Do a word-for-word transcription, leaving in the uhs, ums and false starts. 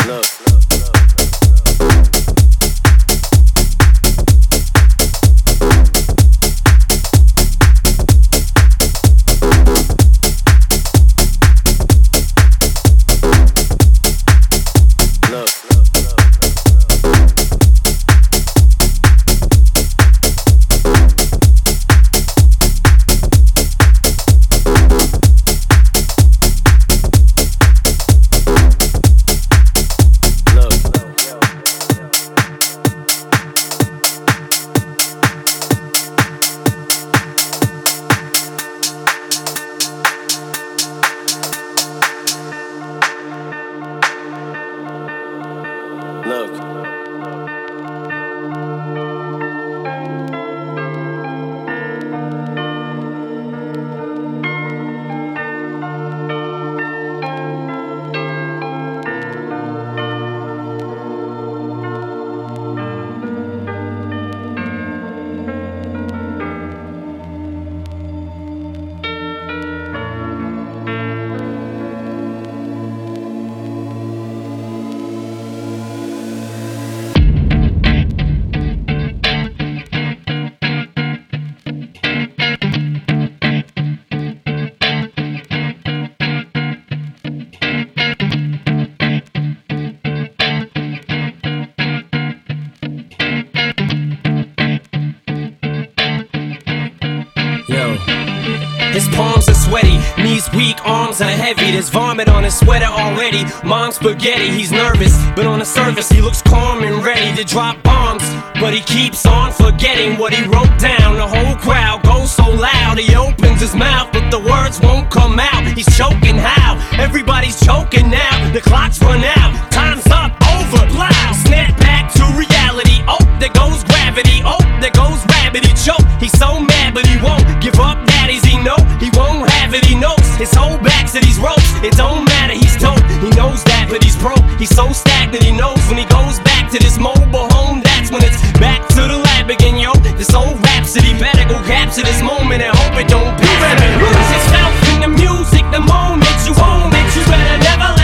His palms are sweaty, knees weak, arms are heavy. There's vomit on his sweater already. Mom's spaghetti, he's nervous, but on the surface he looks calm and ready to drop bombs. But he keeps on forgetting what he wrote down. The whole crowd goes so loud, he opens his mouth, but the words won't come out. He's choking how? Everybody's choking now. The clock's run out, time's up, over, loud. Snap back to reality, oh, there goes gravity. Oh, there goes rabbit, he choke. He's so mad, but he won't give up. Daddies, he know he won't have it, he knows his whole back to these ropes. It don't matter, he's dope, he knows that, but he's broke. He's so stagnant, he knows when he goes back to this mobile home, that's when it's back to the lab again, yo. This old rhapsody, better go capture this moment and hope it don't pass. You better lose yourself in the music the moment you own it. You better never let